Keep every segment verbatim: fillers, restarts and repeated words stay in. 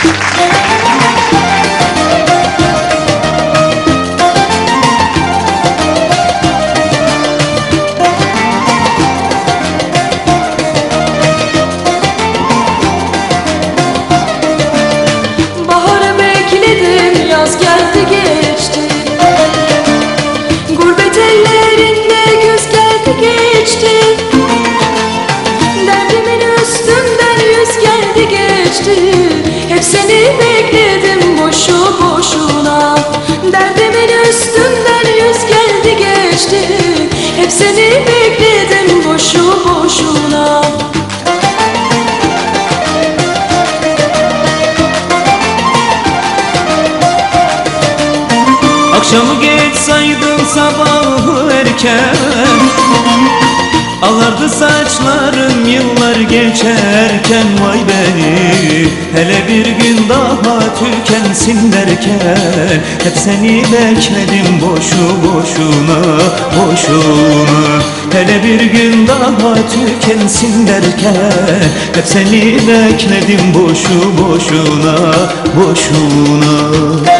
Baharı bekledim, yaz geldi geçti. Gurbet ellerinde güz geldi geçti. Derdimin üstünden yüz geldi geçti. Hep seni bekledim boşu boşuna. Derdimin üstünden yüz geldi geçti. Hep seni bekledim boşu boşuna. Akşamı geç saydın sabahı erken, ağardı saçlarım yıllar geçerken. Vay beni, hele bir gün daha tükensin derken. Hep seni bekledim boşu boşuna, boşuna. Hele bir gün daha tükensin derken. Hep seni bekledim boşu boşuna, boşuna.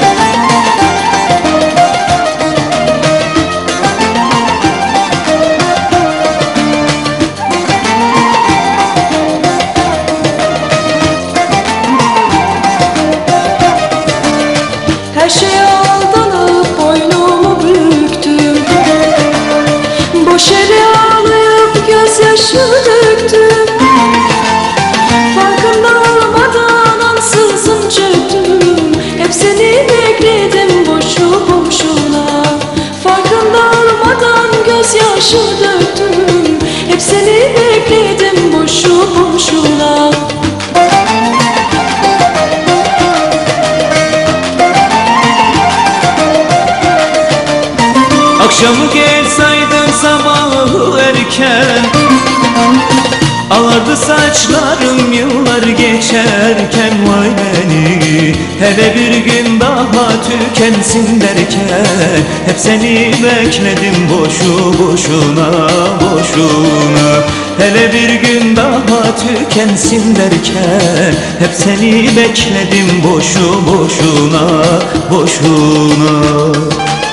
Her şeye aldanıp boynumu büktüm. Boş ele ağlayıp gözyaşı döktüm. Farkında olmadan ansızın çöktüm. Hep seni bekledim boşu boşuna. Farkında olmadan gözyaşı döktüm. Hep seni bekledim boşu boşuna. Akşamı geç saydın sabahı erken, ağardı saçlarım yıllar geçerken. Vay beni, hele bir gün daha tükensin derken. Hep seni bekledim boşu boşuna, boşuna. Hele bir gün daha tükensin derken. Hep seni bekledim boşu boşuna, boşuna.